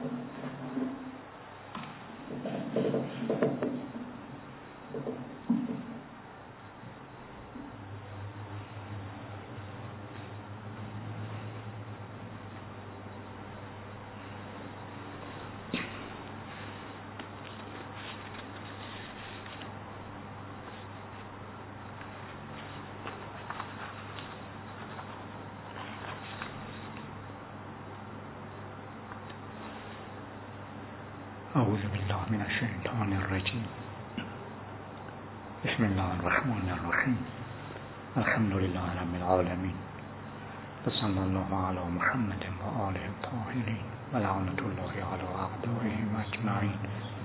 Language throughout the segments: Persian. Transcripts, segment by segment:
اعوذ بالله من الشیطان الرجیم. بسم الله الرحمن الرحیم. الحمد لله رب العالمین و صلی الله علی محمد و آله الطاهرین و لعنت الله علی اعدائهم اجمعین.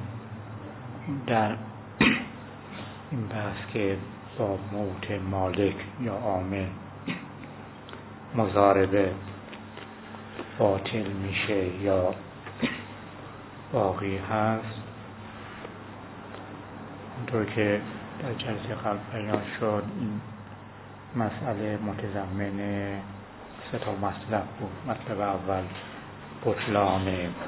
در این بحث که با موت مالک یا عامل مضاربه باطل میشه یا باقی هست، اونطور که در جلسه قبل بیان شد این مسئله متضمن 3 مطلب بود. مطلب اول بطلان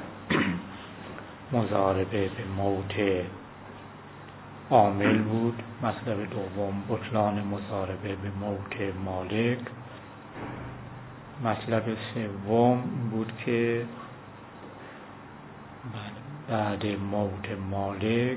مضاربه به موت عامل بود. مطلب دوم بطلان مضاربه به موت مالک. مطلب سوم بود که بعد موت مالک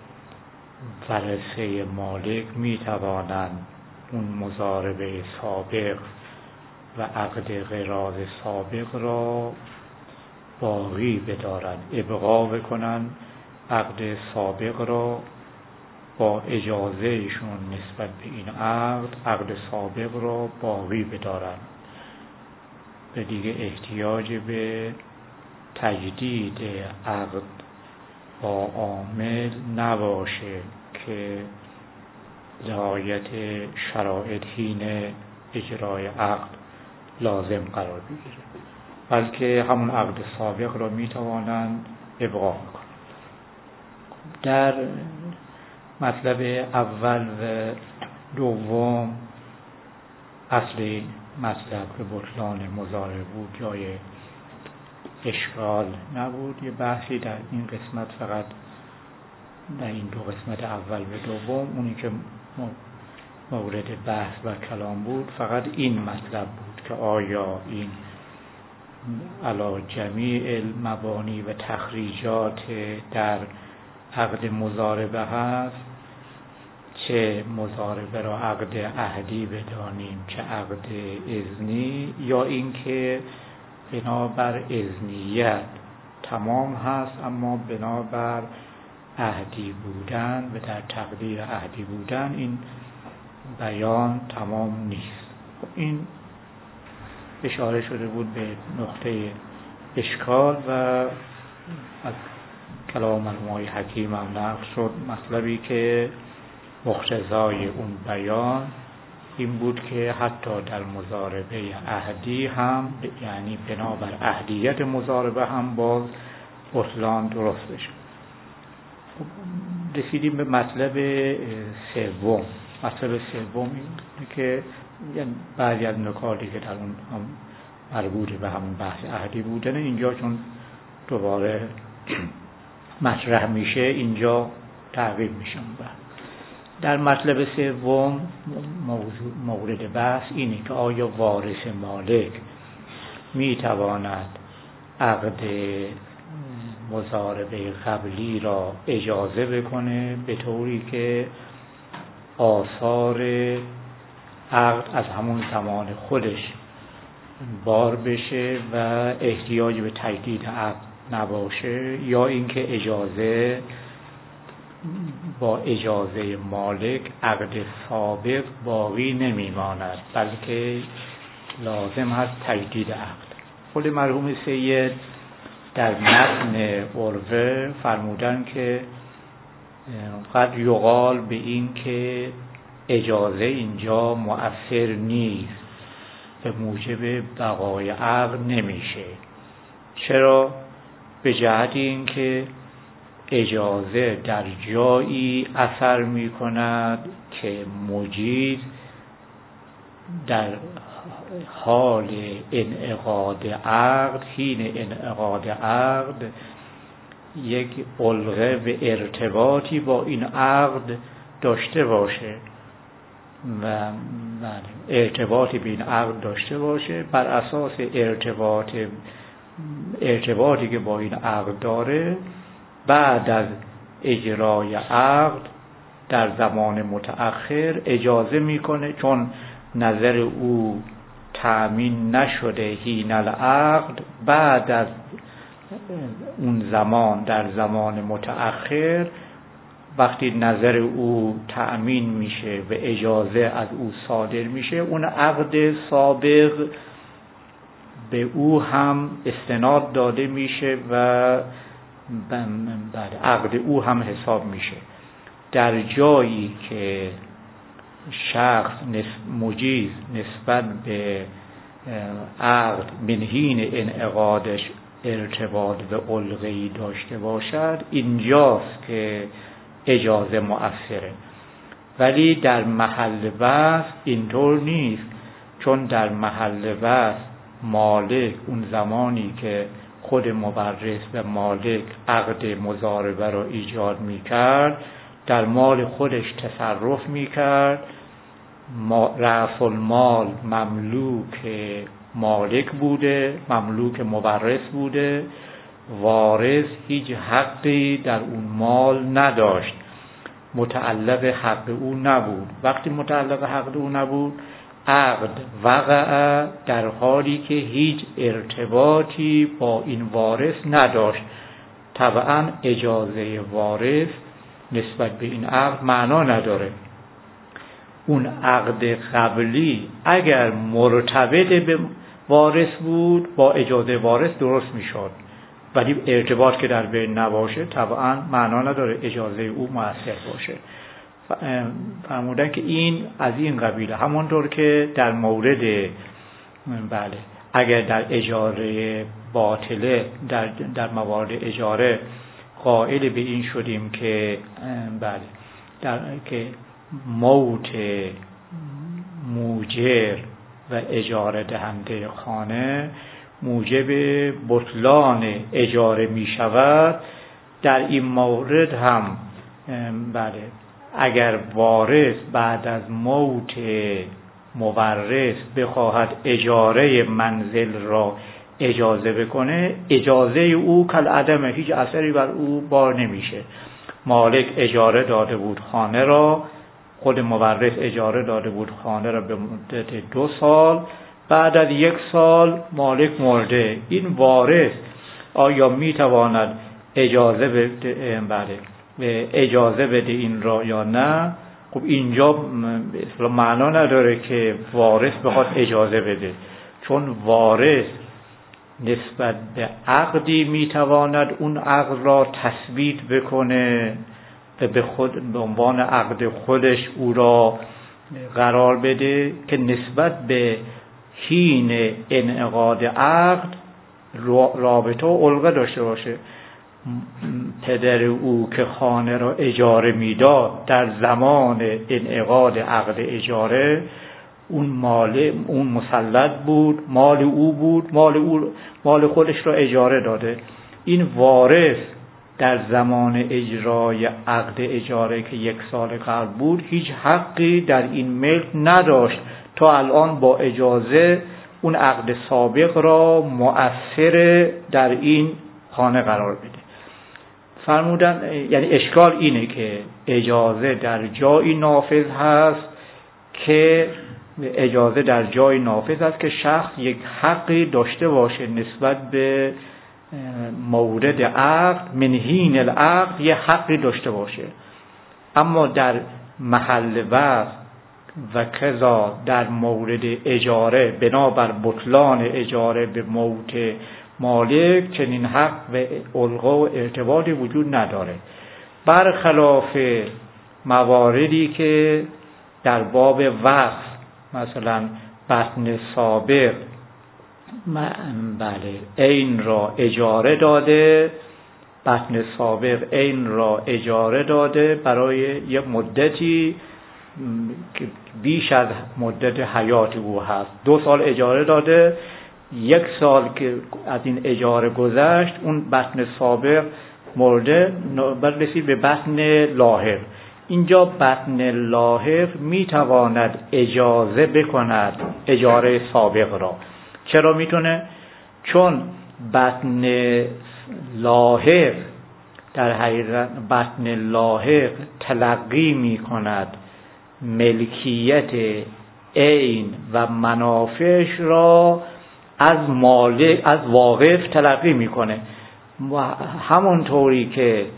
ورثه مالک می توانند اون مضاربه سابق و عقد قراض سابق را باقی بدارند، ابقا بکنند، عقد سابق را با اجازه ایشون نسبت به این عقد سابق را باقی بدارند و دیگه احتیاج به تجدید عقد با عامل نباشه که رعایت شرایط حین اجرای عقد لازم قرار بگیره، بلکه همون عقد سابق را میتوانند ابقا کنند. در مطلب اول و دوم اصل مطلب که بطلان مضاربه بود جای اشکال نبود. یه بحثی در این قسمت، فقط در این 2 قسمت اول و دوم، اونی که مورد بحث و کلام بود فقط این مطلب بود که آیا این علی جمیع المبانی و تخریجات در عقد مضاربه هست، چه مضاربه را عقد عهدی بدانیم چه عقد اذنی، یا اینکه بنابر اذنیت تمام هست اما بنابر عهدی بودن و در تقدیر عهدی بودن این بیان تمام نیست. این اشاره شده بود به نقطه اشکال و از کلام علمای حکیم هم نقل شد. مطلبی که مقتضای اون بیان این بود که حتی در مضاربه عهدی هم، یعنی بنابر عهدیت مضاربه هم باز بطلان درست بشه. رسیدیم به مطلب سوم. مطلب سوم اینه که بعضی از نکاتی که در اون هم مربوط به همون بحث عهدی بودن اینجا چون دوباره مطرح میشه اینجا تعقیب میشن. در مطلب سوم مورد بحث اینه که آیا وارث مالک میتواند عقد مضاربه قبلی را اجازه بکنه به طوری که آثار عقد از همون زمان خودش بار بشه و احتیاج به تجدید عقد نباشه، یا اینکه اجازه با اجازه مالک عقد سابق باقی نمیماند بلکه لازم هست تجدید عقد. قول مرحوم سید در متن عروه فرمودن که قد یقال به این که اجازه اینجا مؤثر نیست، به موجب بقای عقد نمیشه. چرا؟ به جهت این که اجازه در جایی اثر می کند که مجیز در حال انعقاد عقد، حین انعقاد عقد، یک علقه و ارتباطی با این عقد داشته باشه و ارتباطی به این عقد داشته باشه. بر اساس ارتباطی که با این عقد داره، بعد از اجرای عقد در زمان متأخر اجازه میکنه، چون نظر او تأمین نشده حین العقد، بعد از اون زمان در زمان متأخر وقتی نظر او تأمین میشه و اجازه از او صادر میشه، اون عقد سابق به او هم استناد داده میشه و عقد او هم حساب میشه. در جایی که شخص مجیز نسبت به عقد من حین انعقادش ارتباط و علقه‌ای داشته باشد، اینجاست که اجازه مؤثره. ولی در محل بحث اینطور نیست، چون در محل بحث مالک اون زمانی که خود مورث و مالک عقد مضاربه رو ایجاد میکرد، در مال خودش تصرف میکرد، رأس المال مملوک مالک بوده، مملوک مورث بوده، وارث هیچ حقی در اون مال نداشت، متعلق حق او نبود. وقتی متعلق حق او نبود، عقد وقع در حالی که هیچ ارتباطی با این وارث نداشت. طبعا اجازه وارث نسبت به این عقد معنا نداره. اون عقد قبلی اگر مرتبط به وارث بود، با اجازه وارث درست میشد، ولی ارتباط که در بین نباشه طبعا معنا نداره اجازه او مؤثر باشه. فرمودن که این از این قبیله. همونطور که در مورد اگر در اجاره باطله، در موارد اجاره قائل به این شدیم که که موت موجر و اجاره دهنده خانه موجب بطلان اجاره می شود، در این مورد هم اگر وارث بعد از موت مورث بخواهد اجاره منزل را اجازه بکنه، اجازه او کالعدم، هیچ اثری بر او بار نمیشه. مالک اجاره داده بود خانه را، خود مورث اجاره داده بود خانه را به مدت 2 سال، بعد از 1 سال مالک مرده. این وارث آیا میتواند اجازه بده این را یا نه؟ خب اینجا معنا نداره که وارث بخواد اجازه بده، چون وارث نسبت به عقدی میتواند اون عقد را تثبیت بکنه و به عنوان عقد خودش او را قرار بده که نسبت به حین انعقاد عقد رابطه و علقه داشته باشه. پدر او که خانه را اجاره میداد در زمان انعقاد عقد اجاره، اون مسلط بود، مال او بود، مال خودش را اجاره داده. این وارث در زمان اجرای عقد اجاره که 1 سال قبل بود هیچ حقی در این ملک نداشت تا الان با اجازه اون عقد سابق را مؤثر در این خانه قرار بده. فرمودن یعنی اشکال اینه که اجازه در جایی نافذ هست که شخص یک حقی داشته باشه نسبت به مورد عقد، من حین العقد یه حقی داشته باشه، اما در محل وقت و کذا در مورد اجاره بنابر بطلان اجاره به موت مالک چنین حق و علقه و ارتباطی وجود نداره، برخلاف مواردی که در باب وقف، مثلا بطن سابق عین را اجاره داده، بطن سابق عین را اجاره داده برای یک مدتی بیش از مدت حیات او هست. 2 سال اجاره داده، 1 سال که از این اجاره گذشت اون بطن سابق مرده، بعد رسید به بطن لاحق. اینجا بطن لاحق میتواند اجازه بکند اجاره سابق را. چرا میتونه؟ چون بطن لاحق در حقیقت بطن لاحق تلقی میکند ملکیت عین و منافعش را از مالک، از واقف تلقی میکنه. همونطوری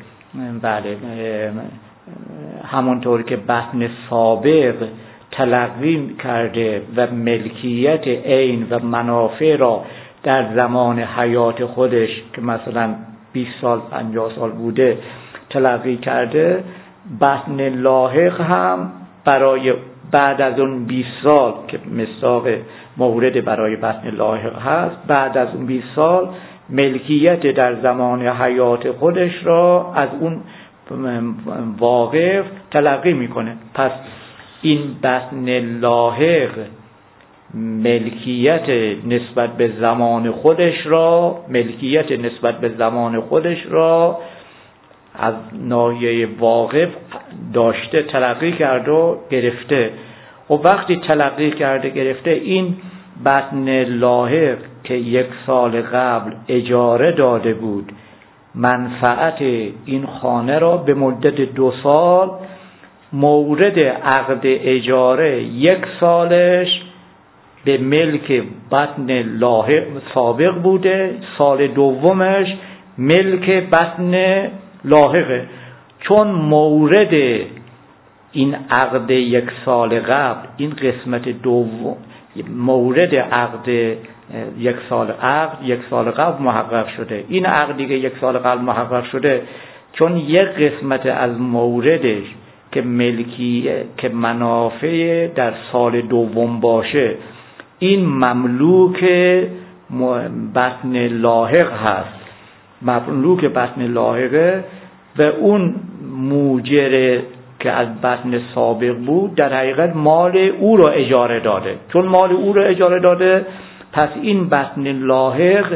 که بطن سابق تلقی کرده و ملکیت عین و منافع را در زمان حیات خودش که مثلا 20 سال 50 سال بوده تلقی کرده، بطن لاحق هم برای بعد از اون 20 سال که مصداق مورد برای بطن لاحق هست، بعد از اون 20 سال ملکیت در زمان حیات خودش را از اون واقف تلقی میکنه. پس این بطن لاحق ملکیت نسبت به زمان خودش را از ناحیه واقف داشته، تلقی کرده و گرفته. و وقتی تلقی کرده گرفته، این بطن لاحق که 1 سال قبل اجاره داده بود منفعت این خانه را به مدت 2 سال مورد عقد اجاره 1 سالش به ملک بطن لاحق سابق بوده، سال دومش ملک بطن لاحقه. چون مورد این عقد 1 سال قبل، این قسمت دوم مورد عقد 1 سال قبل محقق شده، این عقدی که 1 سال قبل محقق شده، چون 1 قسمت از موردش که که منافع در سال دوم باشه، این مملوک بطن لاحق هست، مملوک بطن لاحقه، و اون موجر که از بطن سابق بود در حقیقت مال او را اجاره داده. چون مال او را اجاره داده، پس این بطن لاحق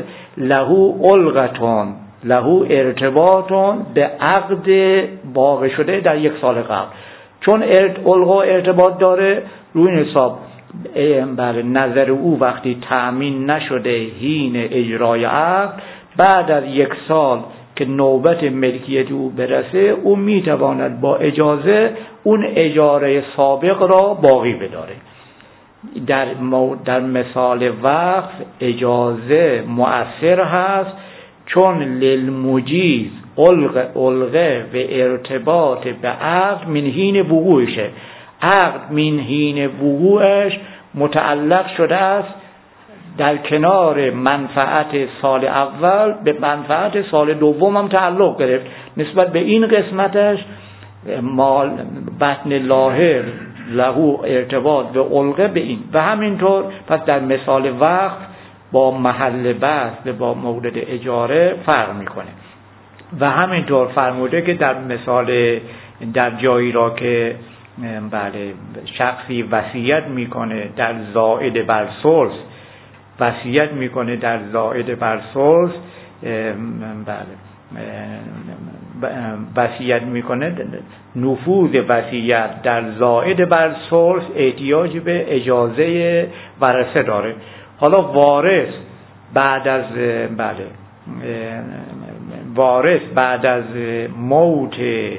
له ارتباطون به عقد واقع شده در 1 سال قبل. چون الغا ارتباط داره، روی این حساب بر نظر او وقتی تأمین نشده حین اجرای عقد، بعد از 1 سال که نوبت ملکیت او برسه، او میتواند با اجازه اون اجاره سابق را باقی بداره. در مثال وقف اجازه مؤثر هست، چون للمجیز الغه و ارتباط به عقد من حین وقوعشه. عقد من حین وقوعش متعلق شده است در کنار منفعت سال اول به منفعت سال دوم هم تعلق گرفت. نسبت به این قسمتش مال بطن لاحق له ارتباط به علقه به این، و همینطور پس در مثال وقف با محل بسط با مورد اجاره فرق میکنه. و همینطور فرموده که در مثال در جایی را که بله شخصی وصیت میکنه در زائد بر ثلث، وصیت میکنه در زائد بر ثلث، وصیت میکنه، نفوذ وصیت در زائد بر ثلث احتیاج به اجازه ورثه داره. حالا وارث بعد از موت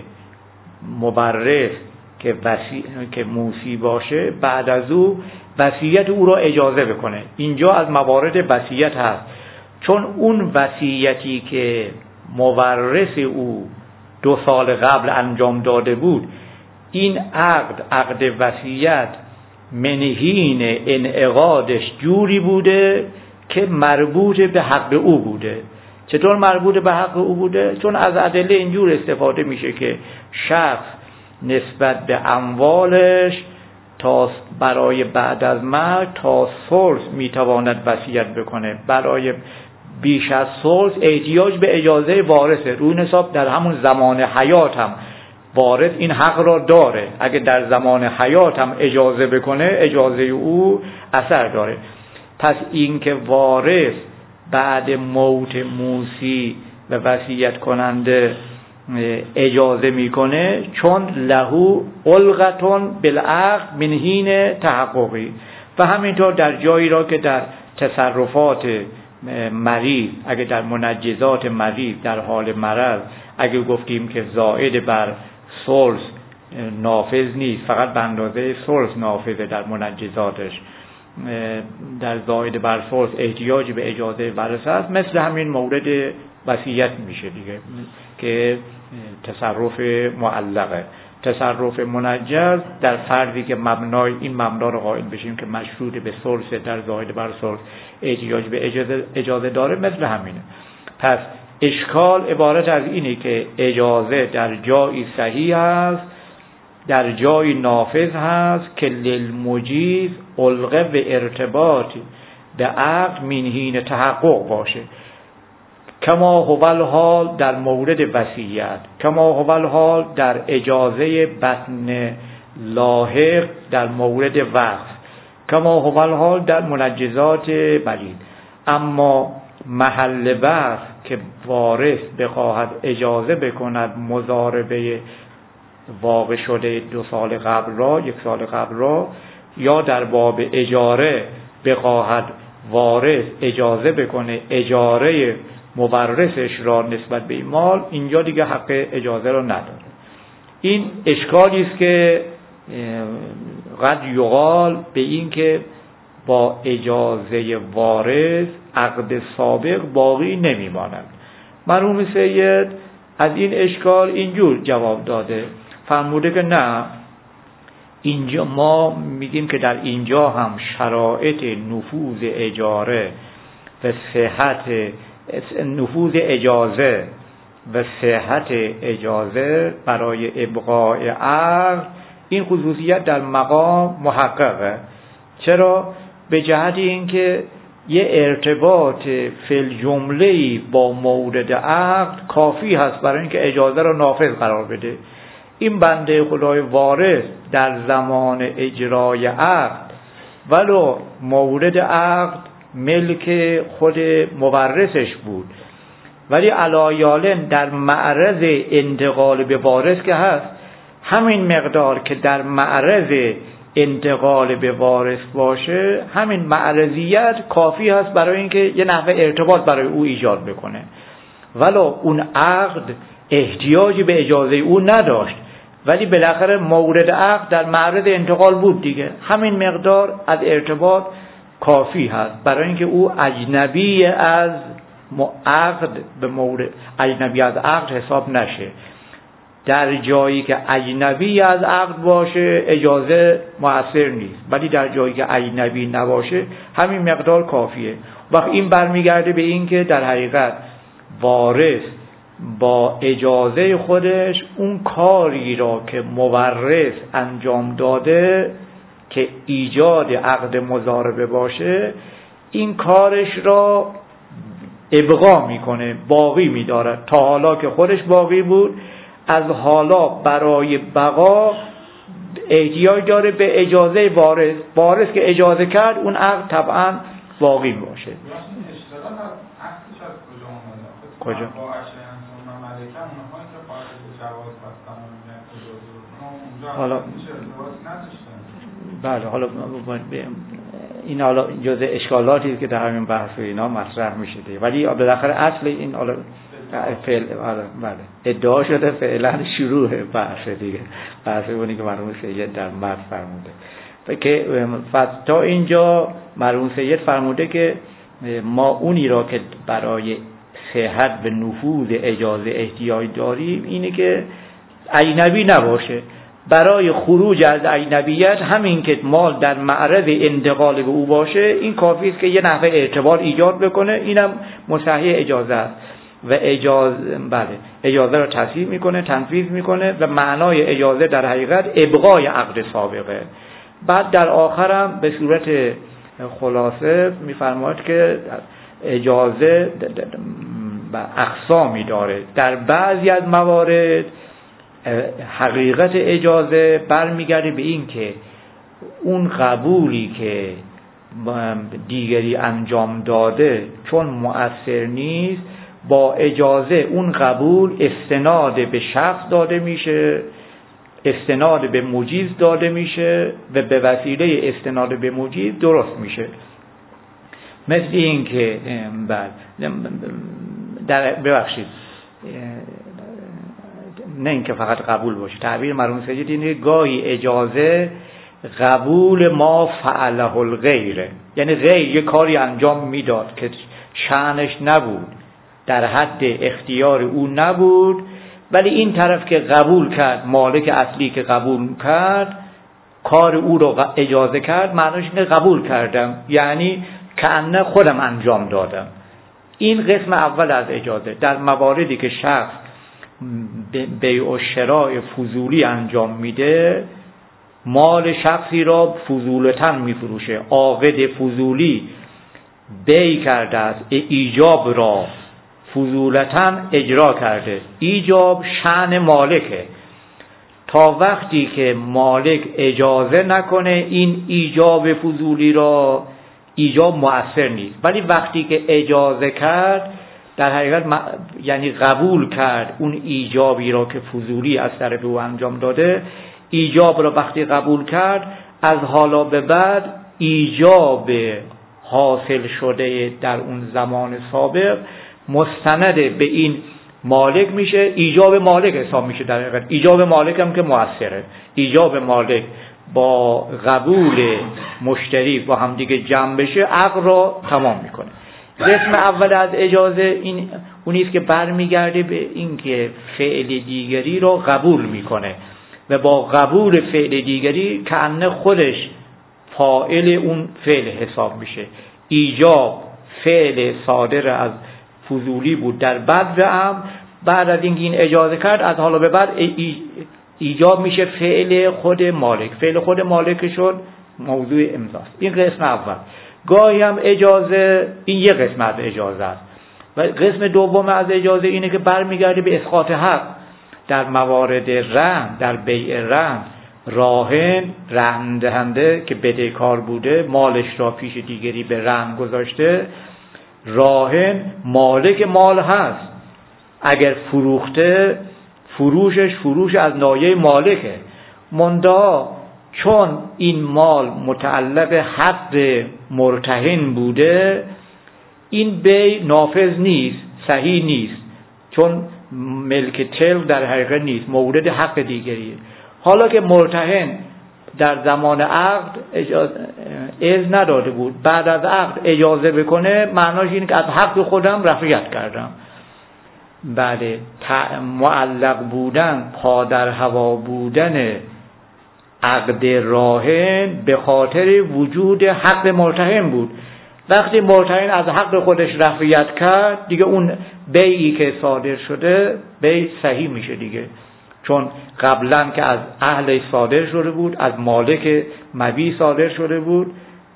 مورث که موصی باشه، بعد از او وصیت او را اجازه بکنه. اینجا از موارد وصیت هست، چون اون وصیتی که مورث او 2 سال قبل انجام داده بود، این عقد وصیت منهین انعقادش جوری بوده که مربوط به حق او بوده. چطور مربوط به حق او بوده؟ چون از ادله اینجور استفاده میشه که شخص نسبت به اموالش تا برای بعد از مرگ تا ثلث میتواند وصیت بکنه، برای بیش از ثلث احتیاج به اجازه وارثه. روی حساب در همون زمان حیات هم وارث این حق را داره، اگه در زمان حیات هم اجازه بکنه اجازه او اثر داره. پس این که وارث بعد موت موصی و وصیت کننده اجازه میکنه، چون لهو علقتون بالعقد من حین تحققی. و همینطور در جایی را که در تصرفات مریض، اگه در منجزات مریض در حال مرض اگه گفتیم که زائد بر ثلث نافذ نیست، فقط به اندازه ثلث نافذه در منجزاتش، در زائد بر ثلث احتیاجی به اجازه ورثه است، مثل همین مورد وصیت میشه دیگه که تصرف معلقه. تصرف منجز در فردی که مبنای این مبنا رو قائل بشیم که مشروط به ثلث در زائد بر ثلث احتیاج به اجازه داره، مثل همینه. پس اشکال عبارت از اینه که اجازه در جایی صحیح است، در جایی نافذ هست که للمجیز علقه به ارتباط به عقد من حین تحقق باشه، کما هو الحال در مورد وصیت، کما هو الحال در اجازه بطن لاحق در مورد وقف، کما هو الحال در منجزات مریض. اما محل بحث که وارث بخواهد اجازه بکند مضاربه واقع شده 2 سال قبل را، 1 سال قبل را، یا در باب اجاره بخواهد وارث اجازه بکنه اجاره مورثش را نسبت به این مال، اینجا دیگه حق اجازه را نداره. این اشکالی است که قد یقال به این که با اجازه وارث عقد سابق باقی نمیماند. مرحوم سید از این اشکال اینجور جواب داده، فرموده که نه، اینجا ما میگیم که در اینجا هم شرایط نفوذ اجاره و صحت نفوذ اجازه و صحت اجازه برای ابقاء عقد، این خصوصیت در مقام محققه. چرا؟ به جهت اینکه یه ارتباط فی الجمله با مورد عقد کافی هست برای اینکه اجازه را نافذ قرار بده. این بنده خدای وارث در زمان اجرای عقد ولو مورد عقد ملک خود مورثش بود، ولی علایالن در معرض انتقال به وارث که هست، همین مقدار که در معرض انتقال به وارث باشه، همین معرضیت کافی هست برای اینکه یه نحوه ارتباط برای او ایجاد بکنه، ولو اون عقد احتیاجی به اجازه او نداشت، ولی بالاخره مورد عقد در معرض انتقال بود دیگه. همین مقدار از ارتباط کافی هست برای اینکه او اجنبی از عقد به مورد اجنبی از عقد حساب نشه. در جایی که اجنبی از عقد باشه اجازه مؤثر نیست، ولی در جایی که اجنبی نباشه همین مقدار کافیه. وقت این برمیگرده به این که در حقیقت وارث با اجازه خودش اون کاری را که مورث انجام داده که ایجاد عقد مضاربه باشه، این کارش را ابقا میکنه، باقی میداره. تا حالا که خودش باقی بود، از حالا برای بقا احتیاج داره به اجازه وارث. وارث که اجازه کرد اون عقد طبعا باقی باشه. کجا؟ حالا بله، حالا این حالا جزء اشکالاتی است که در همین بحث و اینا مطرح میشه، ولی بالاخره اصل این حالا بله ادعا شده فعلا شروع بحث دیگه، بحث اونی که مرحوم سید در متن فرموده که تا اینجا مرحوم سید فرموده که ما اونی را که برای صحت به نفوذ اجازه احتیاج داریم اینه که اجنبی نباشه. برای خروج از اجنبیت همین که مال در معرض انتقال به او باشه، این کافی است که یه نحوه ارتباط ایجاد بکنه. اینم مصحح اجازه است و اجازه را تصحیح میکنه، تنفیذ میکنه و معنای اجازه در حقیقت ابقای عقد سابقه. بعد در آخرم به صورت خلاصه میفرماید که اجازه اقسامی داره. در بعضی از موارد حقیقت اجازه برمیگرده به این که اون قبولی که دیگری انجام داده چون مؤثر نیست، با اجازه اون قبول استناد به شخص داده میشه، استناد به مجیز داده میشه و به وسیله استناد به مجیز درست میشه. مثل این که ببخشید، نه اینکه فقط قبول باشه، تعبیر مرحوم سید اینه گاهی اجازه قبول ما فعله الغیره، یعنی غیر یک کاری انجام میداد که شأنش نبود، در حد اختیار او نبود، ولی این طرف که قبول کرد، مالک اصلی که قبول کرد، کار او رو اجازه کرد، معنیش اینه قبول کردم، یعنی کأنه خودم انجام دادم. این قسم اول از اجازه. در مواردی که شخص بیع و شراء فضولی انجام میده، مال شخصی را فضولتن میفروشه، عاقد فضولی بیع کرده است، ایجاب را فضولتن اجرا کرده، ایجاب شأن مالکه. تا وقتی که مالک اجازه نکنه این ایجاب فضولی را، ایجاب مؤثر نیست. ولی وقتی که اجازه کرد، در حقیقت یعنی قبول کرد اون ایجابی را که فضولی از طرف او انجام داده، ایجاب را وقتی قبول کرد، از حالا به بعد ایجاب حاصل شده در اون زمان سابق مستند به این مالک میشه، ایجاب مالک حساب میشه. در حقیقت ایجاب مالک هم که مؤثره، ایجاب مالک با قبول مشتری با هم دیگه جمع بشه، عقد را تمام میکنه. قسم اول از اجازه این اونیست که برمیگرده به این که فعل دیگری را قبول میکنه و با قبول فعل دیگری کأنه خودش فاعل اون فعل حساب میشه. ایجاب فعل صادر از فضولی بود در بعد از اینکه این اجازه کرد، از حالا به بعد ایجاب میشه فعل خود مالک. فعل خود مالک شد موضوع امضاست. این قسم اول. گاهی هم اجازه، این یک قسم از اجازه است. و قسم دوم از اجازه اینه که برمیگرده به اسقاط حق. در موارد رهن، در بیع رهن، راهن رهن دهنده که بدهکار بوده، مالش را پیش دیگری به رهن گذاشته، راهن مالک مال هست، اگر فروخته فروش از نایه مالکه، منتها چون این مال متعلق حق مرتهن بوده، این بیع نافذ نیست، صحیح نیست، چون ملک تل در حقیقت نیست، مورد حق دیگریه. حالا که مرتهن در زمان عقد اجازه نداده بود، بعد از عقد اجازه بکنه، معناش اینه که از حق خودم رفعیت کردم. بله، معلق بودن، پا در هوا بودن عقد راهن به خاطر وجود حق مرتهن بود. وقتی مرتهن از حق خودش رفعیت کرد، دیگه اون بیعی که صادر شده بیع صحیح میشه دیگه، چون قبلا که از اهل صادر شده بود، از مالک مبیع صادر شده بود،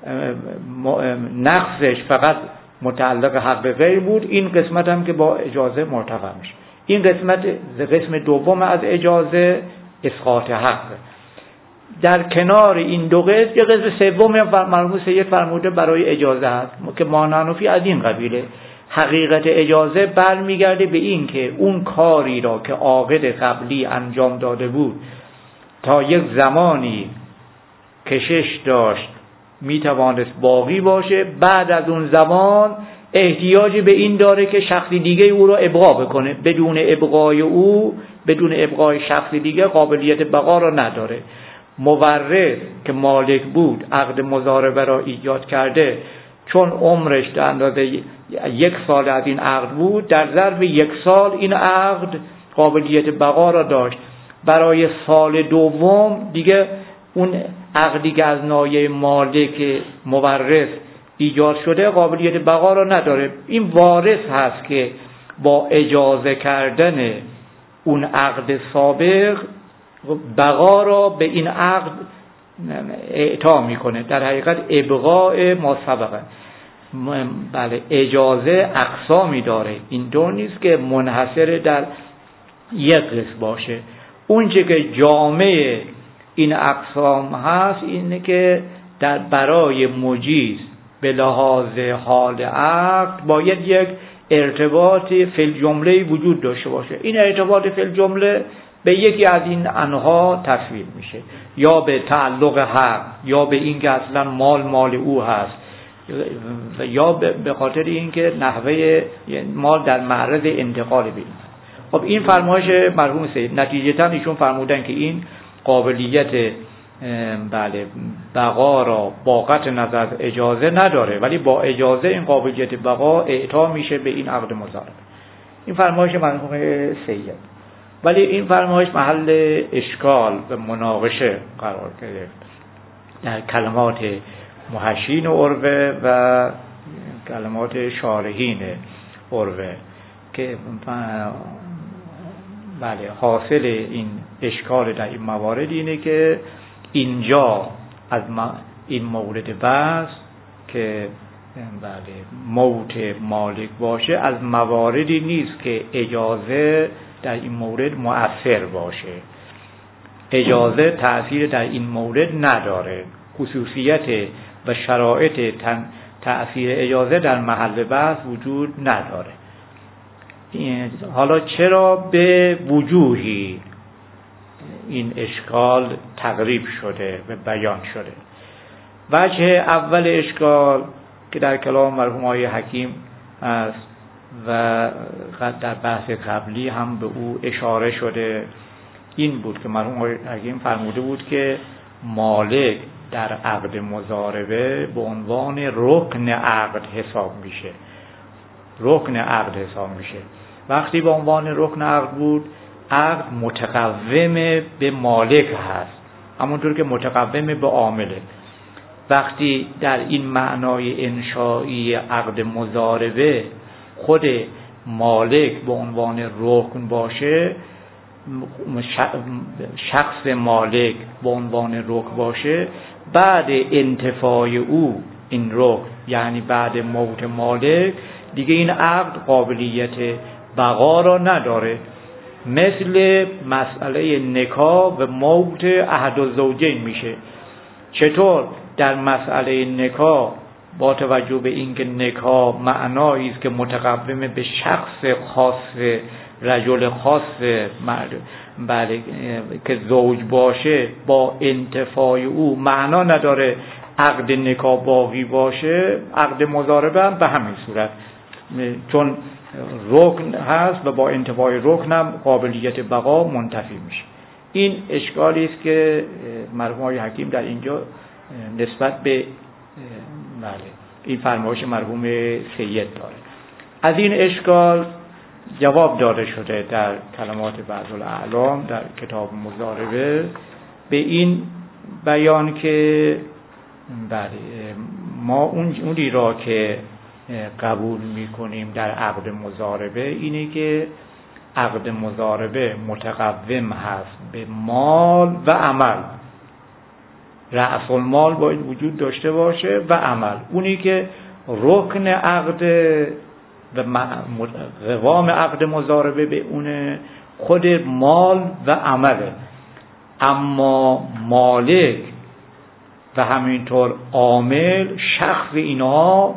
نقصش فقط متعلق حق غیر بود. این قسمت هم که با اجازه مرتفع میشه. این قسم دوم از اجازه اسقاط حق. در کنار این دو قسم یه قسم سوم مرحوم سید فرموده برای اجازه هست که مانعنفی از این قبیله. حقیقت اجازه برمیگرده به این که اون کاری را که عاقد قبلی انجام داده بود تا یک زمانی کشش داشت میتوانست باقی باشه، بعد از اون زمان احتیاجی به این داره که شخصی دیگه او را ابقا بکنه، بدون ابقای او، بدون ابقای شخصی دیگه قابلیت بقا را نداره. مورث که مالک بود عقد مضاربه را ایجاد کرده، چون عمرش در اندازه 1 سال از این عقد بود، در ظرف 1 سال این عقد قابلیت بقا را داشت. برای سال دوم دیگه اون عقدی که از نایه مالک مورث ایجاد شده قابلیت بقا را نداره. این وارث هست که با اجازه کردن اون عقد سابق بقا را به این عقد اعطا میکنه، در حقیقت ابقاء ما سبقه. بله، اجازه اقسامی داره، این دور نیست که منحصر در یک قسم باشه. اونچه که جامع این اقسام هست اینه که در برای مجیز به لحاظ حال عقد باید یک ارتباط فی الجمله وجود داشته باشه. این ارتباط فی الجمله به یکی از این انها تصویر میشه، یا به تعلق حق، یا به اینکه اصلا مال او هست، یا به خاطر اینکه نحوه مال در معرض انتقال بین. خب این فرمایش مرحوم سید، نتیجتا ایشون فرمودن که این قابلیت بقا را با قطع نظر اجازه نداره، ولی با اجازه این قابلیت بقا اعطا میشه به این عقد مضاربه. این فرمایش مرحوم سید، ولی این فرمایش محل اشکال و مناقشه قرار گرفت در کلمات محشین عروه و کلمات شارحین عروه که حاصل این اشکال در این موارد اینه که اینجا از این مورد بحث که موت مالک باشه از مواردی نیست که اجازه در این مورد مؤثر باشه. اجازه تأثیر در این مورد نداره، خصوصیت و شرایط تأثیر اجازه در محل بحث وجود نداره. حالا چرا به وجوهی این اشکال تقریب شده و بیان شده؟ وجه اول اشکال که در کلام مرحوم آقای حکیم است و در بحث قبلی هم به او اشاره شده این بود که مرحوم آقای حکیم فرموده بود که مالک در عقد مضاربه به عنوان رکن عقد حساب میشه. رکن عقد حساب میشه. وقتی به عنوان رکن عقد بود، عقد متقوم به مالک هست، همونطور که متقوم به عامله. وقتی در این معنای انشایی عقد مضاربه خود مالک به عنوان رکن باشه، شخص مالک به عنوان رکن باشه، بعد انتفاع او این رکن، یعنی بعد موت مالک، دیگه این عقد قابلیت بقا را نداره. مثل مسئله نکاح و موت احد الزوجین میشه. چطور در مسئله نکاح با توجه به اینکه نکاح معنایی است که متقوم به شخص خاص، رجل خاص که زوج باشه، با انتفاع او معنا نداره عقد نکاح باقی باشه، عقد مضاربه هم به همین صورت، چون رکن هست و با انتفاع رکن هم قابلیت بقا منتفی میشه. این اشکالی است که مرحوم آقای حکیم در اینجا نسبت به این فرمایش مرحوم سید داره. از این اشکال جواب داده شده در کلمات بعض الاعلام در کتاب مضاربه به این بیان که ما اونی را که قبول میکنیم در عقد مضاربه اینه که عقد مضاربه متقوم هست به مال و عمل. رأس المال باید وجود داشته باشه و عمل. اونی که رکن عقد و قوام عقد مضاربه به اون خود مال و عمله. اما مالک و همینطور عامل، شخص اینها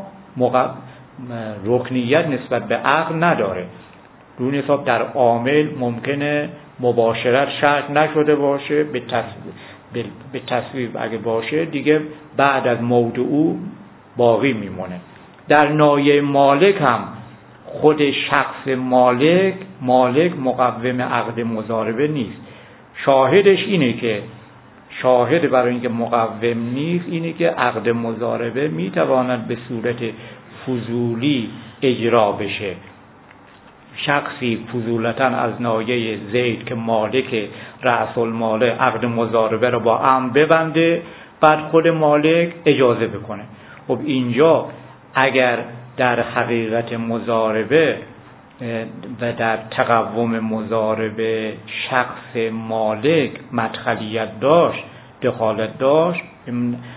رکنیت نسبت به عقد نداره. دون حساب در عامل ممکنه مباشرت شرط نشده باشه، به تصویب اگه باشه دیگه بعد از موت او باقی میمونه. در نایه مالک هم خود شخص مالک مقوم عقد مضاربه نیست. شاهدش اینه که شاهد برای اینکه مقوم نیست اینه که عقد مضاربه میتواند به صورت فضولی اجرا بشه. شخصی فضولتاً از نایه زید که مالک رأس المال عقد مضاربه رو با عم ببنده، بعد خود مالک اجازه بکنه. خب اینجا اگر در حقیقت مضاربه و در تقوم مضاربه شخص مالک مدخلیت داشت، دخالت داشت،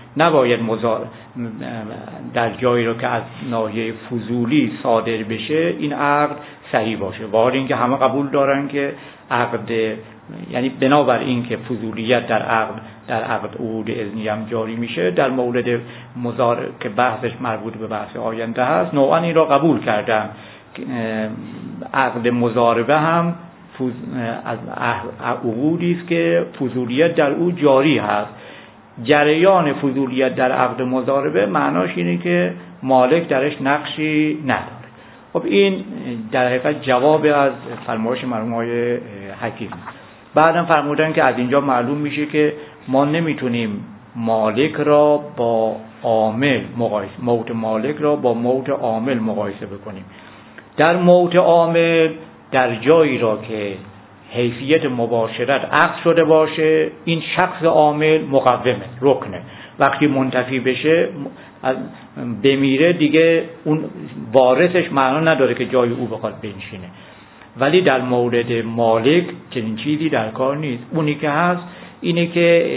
نباید در جایی رو که از ناحیه فضولی صادر بشه این عقد صحیح باشه. وارد این که همه قبول دارن که عقد، یعنی بنابر این که فضولیت در عقد عقود اذنی هم جاری میشه، در مورد مضاربه که بحثش مربوط به بحث آینده هست نوعا این را قبول کردن. عقد مضاربه هم از عقودی است که فضولیت در او جاری هست. جریان فضولیت در عقد مضاربه معناش اینه که مالک درش نقشی نداره. خب این در حقیقت جواب از فرمایش مرحوم آقای حکیم. بعدم فرمودن که از اینجا معلوم میشه که ما نمیتونیم مالک را با عامل مقایسه، موت مالک را با موت عامل مقایسه بکنیم. در موت عامل در جایی را که حیثیت مباشرت عقد شده باشه این شخص عامل مقومه، رکنه. وقتی منتفی بشه بمیره دیگه اون وارثش معنا نداره که جای او بخواد بنشینه. ولی در مورد مالک چنین چیزی در کار نیست. اونی که هست اینه که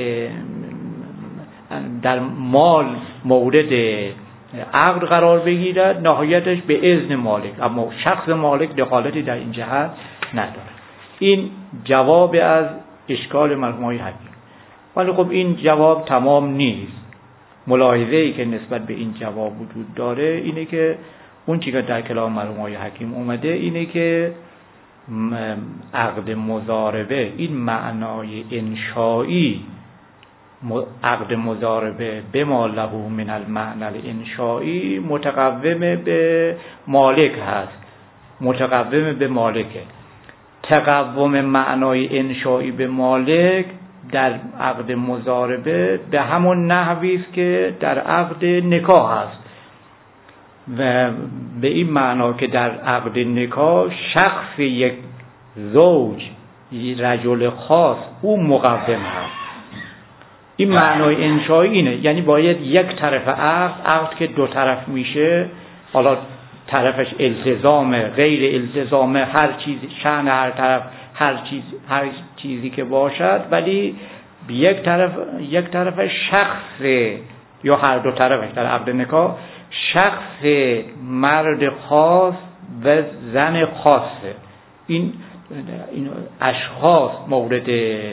در مال مورد عقد قرار بگیرد نهایتش به اذن مالک، اما شخص مالک دخالتی در این جهت نداره. این جواب از اشکال مرحوم آقای حکیم. ولی خب این جواب تمام نیست. ملاحظه‌ای که نسبت به این جواب وجود داره اینه که اون چیزی که در کلام مرحوم آقای حکیم اومده اینه که عقد مضاربه این معنای انشایی، عقد مضاربه بما له من المعنى الانشایی متقوم به مالک هست، متقوم به مالکه. تقوم معنای انشایی به مالک در عقد مضاربه به همون نحوی است که در عقد نکاح هست و به این معنا که در عقد نکاح شخص یک زوج، رجل خاص او مقوم هست. این معنای انشایی اینه، یعنی باید یک طرف عقد که دو طرف میشه، حالا طرفش التزام غیر التزام هر چیز، شأن هر طرف هر چیزی که باشد، ولی یک طرف شخص یا هر دو طرفش در عقد نکاح شخص مرد خاص و زن خاصه. این اشخاص مورد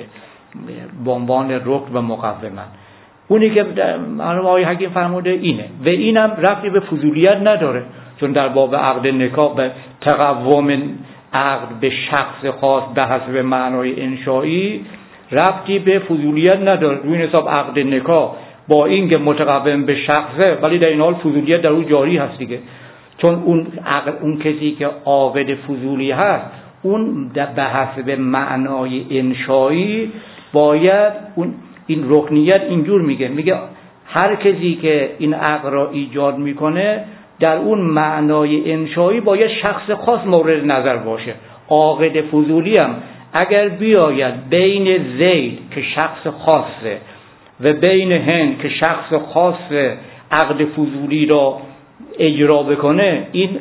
به عنوان رکن و مقومن. اونی که مرحوم آقای حکیم فرموده اینه و اینم ربطی به فضولیت نداره، چون در باب عقد نکاح به تقوم عقد به شخص خاص به حسب معنای انشایی ربطی به فضولیت نداره. روی این حساب عقد نکاح با این که متقوم به شخصه ولی در این حال فضولیت در اون جاری هست دیگه، چون اون کسی که عاقد فضولی هست اون به حسب معنای انشایی باید این رکنیت اینجور میگه هر کسی که این عقد را ایجاد میکنه در اون معنای انشایی باید شخص خاص مورد نظر باشه. عاقد فضولی هم اگر بیاید بین زید که شخص خاصه و بین هند که شخص خاصه عقد فضولی را اجرا بکنه، این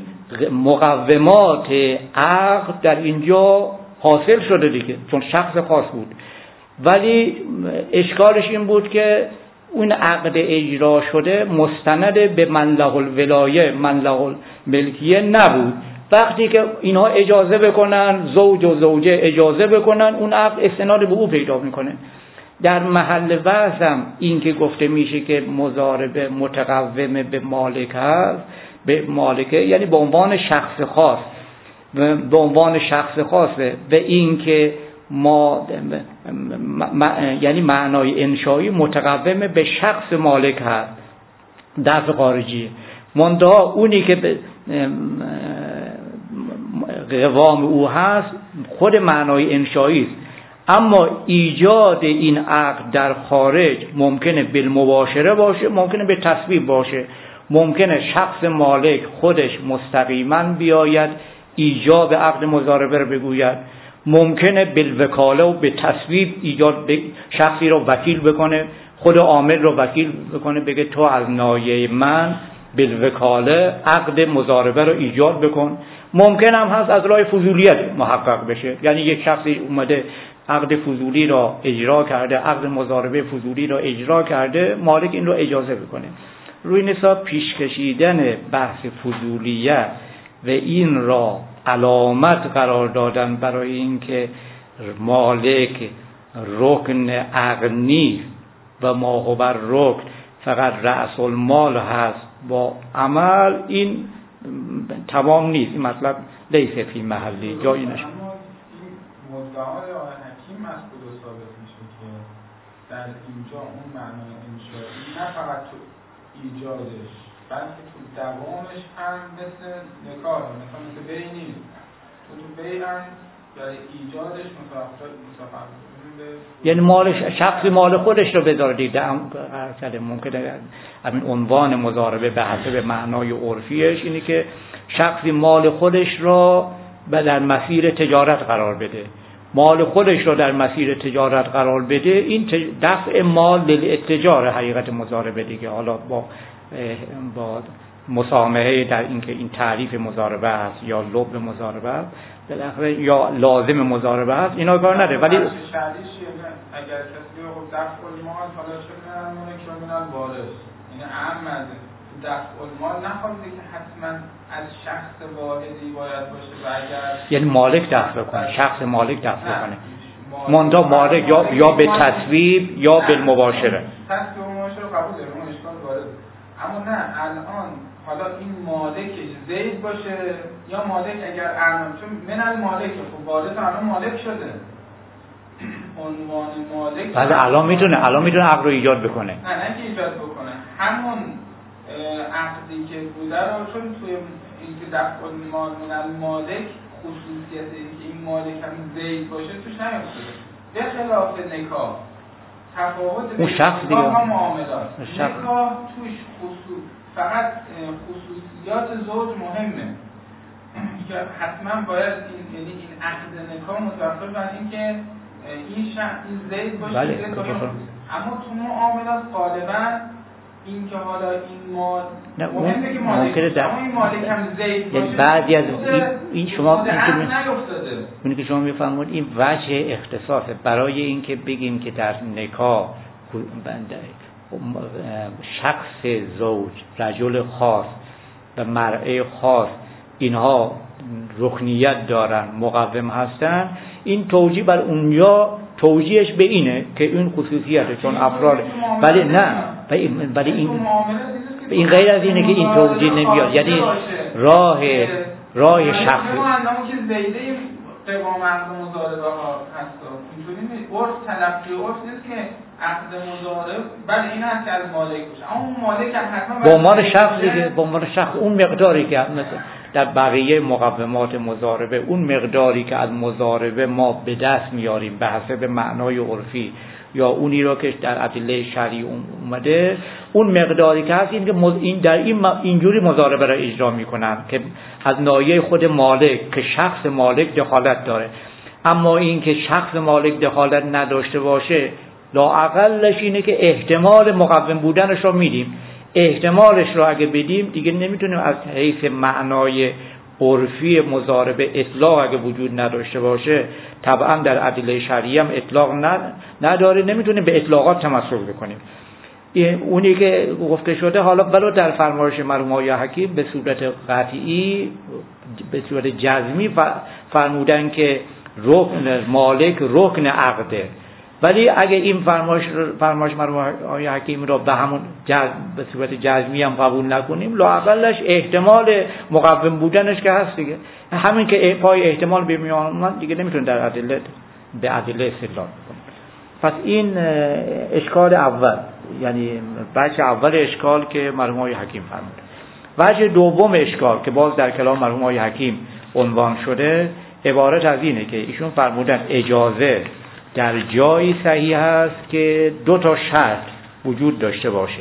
مقومات عقد در اینجا حاصل شده دیگه، چون شخص خاص بود. ولی اشکالش این بود که اون عقد اجرا شده مستند به من له الولایه، من له الملکیه نبود. وقتی که اینها اجازه بکنن، زوج و زوجه اجازه بکنن، اون عقد استناد به او پیدا میکنه. در محل بحث هم این که گفته میشه که مضاربه متقوم به مالک هست، به مالکه یعنی به عنوان شخص خاص، به عنوان شخص خاصه و این که یعنی معنای انشایی متقوم به شخص مالک هست، دفع خارجی. منتها اونی که قوام او هست خود معنای انشایی است. اما ایجاد این عقد در خارج ممکنه بالمباشره باشه، ممکنه به تصویب باشه، ممکنه شخص مالک خودش مستقیما بیاید ایجاب عقد مضاربه رو بگوید، ممکنه بالوکاله و به تصویب ایجاد شخصی رو وکیل بکنه، خود عامل رو وکیل بکنه، بگه تو از ناحیه من بالوکاله عقد مضاربه رو ایجاد بکن. ممکن هم هست از راه فضولیت محقق بشه، یعنی یک شخصی اومده عقد فضولی را اجرا کرده، عقد مضاربه فضولی را اجرا کرده، مالک این رو اجازه بکنه. روی این حساب پیش کشیدن بحث فضولیت و این را علامت قرار دادن برای اینکه مالک رکن عقد نیست و ما هو بر رکن فقط رأس المال هست با عمل، این تمام نیست. این مطلب لیس فی محلی جایی نشه. مدعای آقای حکیم از کجا ثابت میشه که در اینجا اون معنای انشایی نه فقط تو ایجادش بلکه تو دوامش هم مثل نکاح مثل بی نیست، تو بی هم برای ایجادش متفاوت یعنی شخصی مال خودش رو بذاره دیگه. ممکنه همین عنوان مضاربه به حسب معنای عرفیش اینی که شخصی مال خودش را در مسیر تجارت قرار بده، مال خودش رو در مسیر تجارت قرار بده، این دفع مال للاتجار حقیقت مضاربه دیگه. حالا با مسامحه در اینکه این تعریف مضاربه است یا لب مضاربه است بالاخره یا لازم مضاربه است، اینا کار نده. ولی اگر کسی خب دفع المال حالا چه می‌مونه که می‌نن وارث، یعنی اهم دفع المال نخواهد که حتما از شخص واحدی باید باشه و اگر یعنی مالک دفع کنه، شخص مالک دفع کنه، ماندا مالک یا به تصویب یا بالمباشره. تصویب و مباشره قبول داریم، اون اشکال وارد. اما نه الان حالا این مالکش زید باشه یا مالک اگر ارمان، چون من المالک خب وارث الان مالک شده، عنوان مالک بعد الان میتونه عقد رو ایجاد بکنه. نه که ایجاد بکنه، همون عقدی که بوده رو، چون توی اینکه دفع المال من المالک خصوصیت اینکه این مالک هم زید باشه توش نیفتاده، به خلاف نکاح تفاوت اون شخص دیگه نکاح معاملات، نکاح توش فقط خصوصیات زوج مهمه که حتما باید یعنی این عقد نکاح متوقف بر اینکه این شخص این زید باشه. بله. اما تو معاملات غالبا این که حالا این مال مهمه که مالک اما این مالک هم زید باشه، بعضی از این شما نیفتاده. اونی که شما میفهمید این وجه اختصاصه برای اینکه بگیم که در نکاح شخص زوج، رجل خاص و مرأه خاص اینها رکنیت دارن، مقوم هستن. این توجیه بر اونجا توجیهش به اینه که این خصوصیته چون افراد، ولی نه ولی این غیر از اینه که این توجیه نمیاد، یعنی راه شخص که زیده قوام عقد مضاربه ها هست. اینطوری نیست، عرف تلقی عرف نیست که عقد مضارب بله این هست که از مالک باشه، اما اون مالک هم حتما به عنوان شخص دیگه، به عنوان شخص اون مقداری که در بقیه مقومات مضاربه، اون مقداری که از مضاربه ما به دست میاریم به حسب معنای عرفی یا اونی رو که در ادله شرعی اومده، اون مقداری که هست این در اینجوری مضاربه را اجرا میکنن که از ناحیه خود مالک که شخص مالک دخالت داره. اما این که شخص مالک دخالت نداشته باشه لااقلش اینه که احتمال مقوم بودنش رو میدیم. احتمالش رو اگه بدیم دیگه نمیتونیم از حیث معنای عرفی مضاربه اطلاق اگه وجود نداشته باشه، طبعا در ادله شرعی هم اطلاق نداره، نمیتونیم به اطلاقات تمسک بکنیم. اونی که گفته شده حالا ولو در فرمایش مرحوم آقای حکیم به صورت قطعی به صورت جزمی فرمودن که رکن مالک رکن عقده، ولی اگه این فرمایش مرحوم آقای حکیم را به همون به صورت جزمی هم قبول نکنیم، لااقلش احتمال مقوم بودنش که هست دیگه، همین که پای احتمال بمیان دیگه نمیتونه در ادله به ادله استدلال کنه. پس این اشکال اول، یعنی بچه اول اشکال که مرحوم آقای حکیم فرمود. بچه دوم اشکال که باز در کلام مرحوم آقای حکیم عنوان شده عبارت از اینه که ایشون فرمودن اجازه در جایی صحیح است که دو تا شرط وجود داشته باشه.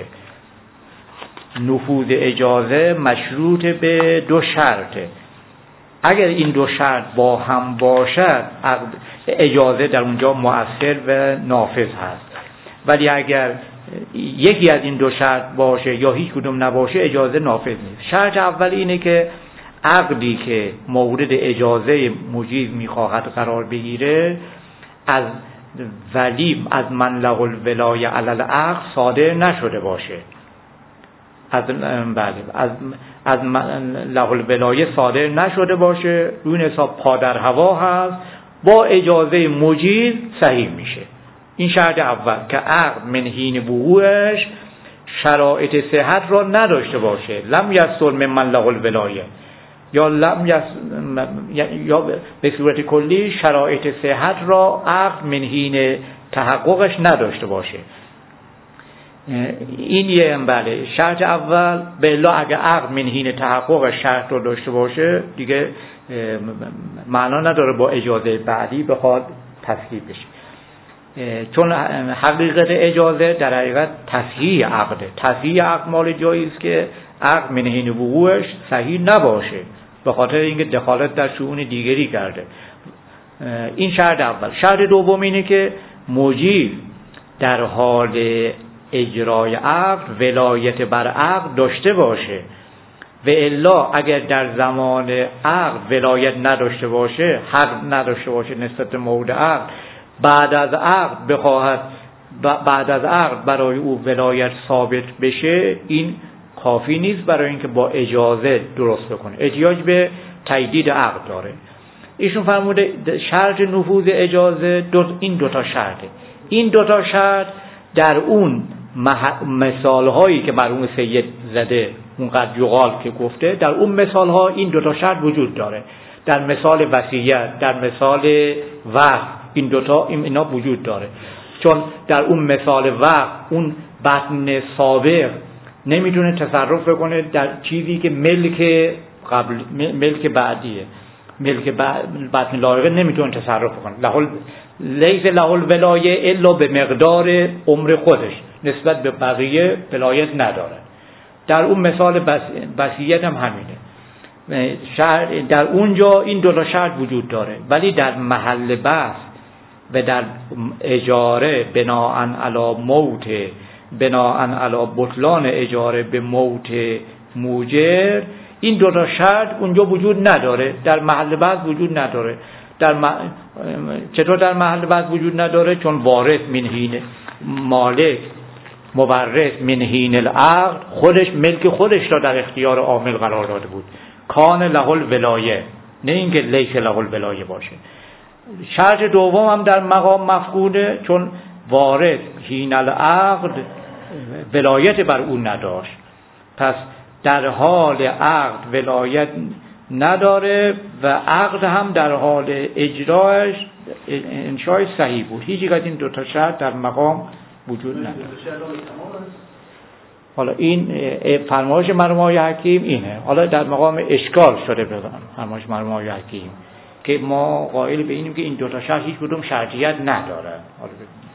نفوذ اجازه مشروط به دو شرطه. اگر این دو شرط با هم باشد اجازه در اونجا مؤثر و نافذ هست، ولی اگر یکی از این دو شرط باشه یا هیچ کدوم نباشه اجازه نافذ نیست. شرط اول اینه که عقدی که مورد اجازه مجیز میخواهد قرار بگیره از ولی از من له الولایه علی العقد صادر نشده باشه، از من له الولایه صادر نشده باشه، روی حساب پا در هوا هست، با اجازه مجیز صحیح میشه. این شرط اول که عقد من حین وقوعش شرایط صحت را نداشته باشه، لم یصل من له الولایه، یا به صورت کلی شرایط صحت را عقد من حین تحققش نداشته باشه. این یه بله شرط اول. به الا اگه عقد من حین تحققش شرط رو داشته باشه دیگه معنا نداره با اجازه بعدی بخواد تصحیح بشه، چون حقیقت اجازه در حقیقت تصحیح عقده. تصحیح عقد مال جایی است که عقد من حین وقوعش صحیح نباشه به خاطر اینکه دخالت در شؤون دیگری کرده. این شرط اول. شرط دوم اینه که مجیز در حال اجرای عقد ولایت بر عقد داشته باشه، و الا اگر در زمان عقد ولایت نداشته باشه، حق نداشته باشه نسبت مورد عقد، بعد از عقد بخواهد بعد از عقد برای او ولایت ثابت بشه، این کافی نیست برای اینکه با اجازه درست بکنه، احتیاج به تجدید عقد داره. ایشون فرموده شرط نفوذ اجازه این دوتا شرطه. این دوتا شرط در اون مثال هایی که مرحوم سید زده اونقدر جغال که گفته، در اون مثال ها این دوتا شرط وجود داره. در مثال وصیت، در مثال وقف، این دوتا اینا وجود داره. چون در اون مثال وقف اون بطن سابق نمیتونه تصرف کنه در چیزی که ملک بعدیه، ملک بطن لایقه نمیتونه تصرف کنه. لیس له الولایه الا به مقدار عمر خودش، نسبت به بقیه ولایت نداره. در اون مثال وصیت هم همینه. در اونجا این دو تا شرط وجود داره، ولی در محل بحث و در اجاره بناءً علی موت، بناءً علی بطلان اجاره به موت موجر، این دو تا شرط اونجا وجود نداره، در محل بحث وجود نداره. چطور در محل بحث وجود نداره؟ چون وارث منهین مالک مورث منهین العقد خودش ملک خودش را در اختیار عامل قرار داده بود، کان له الولایه، نه اینکه لیس له الولایه باشه. شرط دوم هم در مقام مفقوده، چون وارث حین العقد ولایت بر او نداشت، پس در حال عقد ولایت نداره و عقد هم در حال اجراش انشای صحیح بود. هیچ یک از این دو تا شرط در مقام وجود نداره. حالا این فرمایش مرحوم آقای حکیم اینه. حالا در مقام اشکال شده بگم فرمایش مرحوم آقای حکیم که ما قائل به اینیم که این دو تا شرط هیچ کدوم شرطیت نداره. حالا